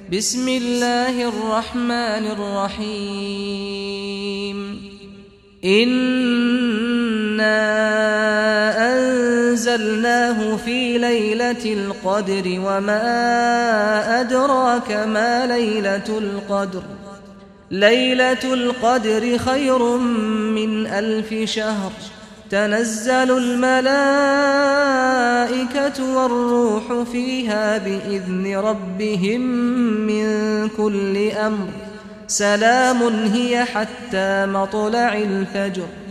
بسم الله الرحمن الرحيم إنا أنزلناه في ليلة القدر وما أدراك ما ليلة القدر ليلة القدر خير من 1000 شهر تنزل الملائكة والروح فيها بإذن ربهم من كل أمر سلام هي حتى مطلع الفجر